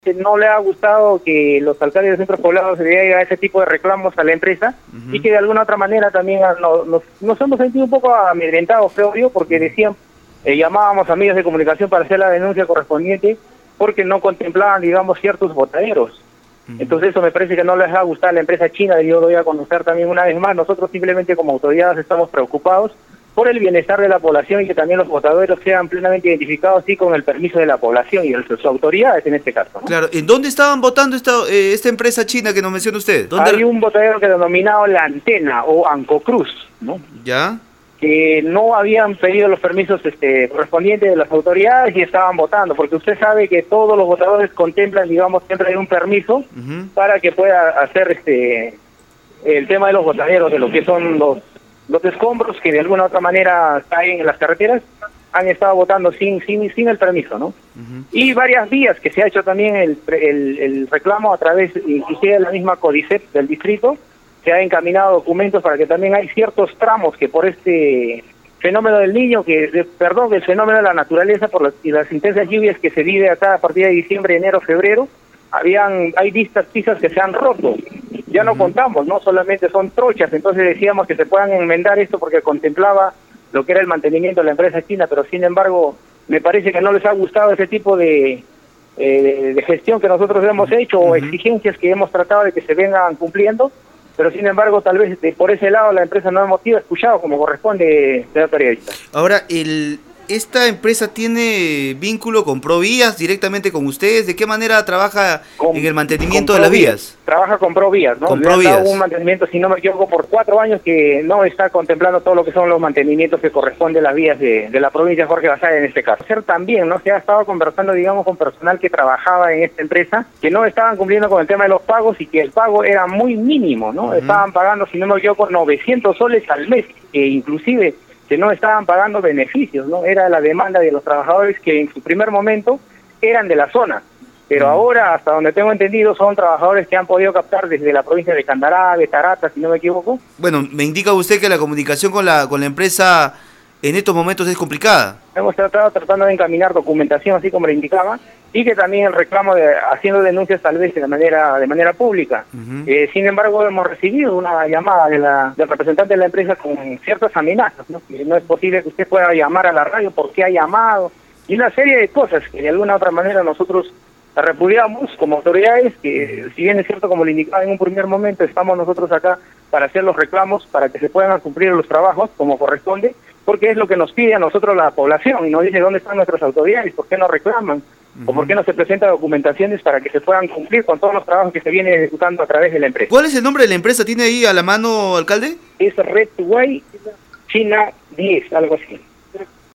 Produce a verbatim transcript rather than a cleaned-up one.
no le ha gustado que los alcaldes de centros poblados se lleguen a ese tipo de reclamos a la empresa, uh-huh. y que de alguna otra manera también nos, nos, nos hemos sentido un poco amedrentados, creo yo, porque decían, eh, llamábamos a medios de comunicación para hacer la denuncia correspondiente porque no contemplaban, digamos, ciertos botaderos. Uh-huh. Entonces eso me parece que no les ha gustado a la empresa china, y yo lo voy a conocer también una vez más. Nosotros simplemente como autoridades estamos preocupados por el bienestar de la población y que también los botaderos sean plenamente identificados y con el permiso de la población y de sus autoridades en este caso, ¿no? Claro, ¿en dónde estaban votando esta, eh, esta empresa china que nos menciona usted? ¿Dónde? Hay un botadero que denominado La Antena o Ancocruz, ¿no? ¿Ya? Que no habían pedido los permisos este, correspondientes de las autoridades y estaban votando, porque usted sabe que todos los votadores contemplan, digamos, siempre hay un permiso uh-huh. para que pueda hacer este el tema de los botaderos, de lo que son los Los escombros que de alguna u otra manera caen en las carreteras, han estado votando sin sin sin el permiso, ¿no? Uh-huh. Y varias vías que se ha hecho también el, el, el reclamo a través, inclusive de la misma CODICEP del distrito, se ha encaminado documentos para que también hay ciertos tramos que por este fenómeno del niño, que de, perdón, el fenómeno de la naturaleza, por las, y las intensas lluvias que se vive acá a partir de diciembre, enero, febrero, habían hay vistas pisas que se han roto. Ya no contamos, no solamente son trochas, entonces decíamos que se puedan enmendar esto porque contemplaba lo que era el mantenimiento de la empresa china, pero sin embargo me parece que no les ha gustado ese tipo de, eh, de gestión que nosotros hemos hecho, uh-huh. o exigencias que hemos tratado de que se vengan cumpliendo, pero sin embargo tal vez de, por ese lado la empresa no hemos sido escuchado como corresponde, señor periodista. Ahora, el... ¿esta empresa tiene vínculo con Provías directamente con ustedes? ¿De qué manera trabaja con, en el mantenimiento de las vías? Trabaja con Provías, ¿no? Con Le Provías. han dado un mantenimiento, si no me equivoco, por cuatro años que no está contemplando todo lo que son los mantenimientos que corresponden a las vías de, de la provincia de Jorge Basadre en este caso. También, ¿no? Se ha estado conversando, digamos, con personal que trabajaba en esta empresa, que no estaban cumpliendo con el tema de los pagos y que el pago era muy mínimo, ¿no? Uh-huh. Estaban pagando, si no me equivoco, novecientos soles al mes, e inclusive que no estaban pagando beneficios, ¿no? Era la demanda de los trabajadores que en su primer momento eran de la zona, pero ahora, hasta donde tengo entendido, son trabajadores que han podido captar desde la provincia de Candará, de Tarata, si no me equivoco. Bueno, me indica usted que la comunicación con la con la empresa en estos momentos es complicada. Hemos tratado tratando de encaminar documentación, así como le indicaba, y que también el reclamo de haciendo denuncias tal vez de manera de manera pública. Uh-huh. Eh, sin embargo, hemos recibido una llamada de la, del representante de la empresa con ciertas amenazas, ¿no? Que no es posible que usted pueda llamar a la radio porque ha llamado, y una serie de cosas que de alguna u otra manera nosotros repudiamos como autoridades, que si bien es cierto, como le indicaba en un primer momento, estamos nosotros acá para hacer los reclamos, para que se puedan cumplir los trabajos como corresponde, porque es lo que nos pide a nosotros la población, y nos dice dónde están nuestras autoridades, por qué no reclaman, uh-huh. o por qué no se presentan documentaciones para que se puedan cumplir con todos los trabajos que se vienen ejecutando a través de la empresa. ¿Cuál es el nombre de la empresa? ¿Tiene ahí a la mano, alcalde? Es Red Way China diez, algo así.